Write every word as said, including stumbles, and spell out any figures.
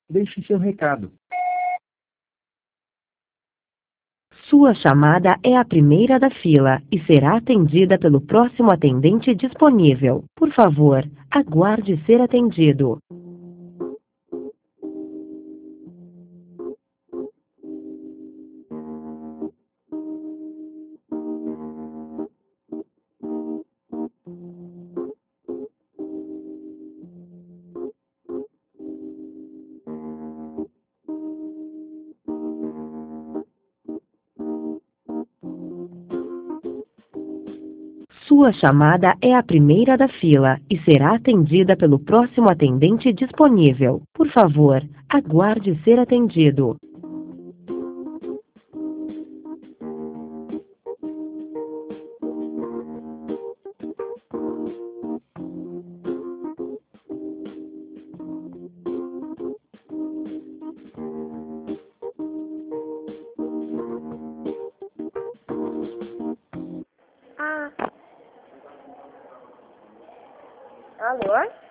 Deixe seu recado. Sua chamada é a primeira da fila e será atendida pelo próximo atendente disponível. Por favor, aguarde ser atendido. Sua chamada é a primeira da fila e será atendida pelo próximo atendente disponível. Por favor, aguarde ser atendido. Ah. Alô?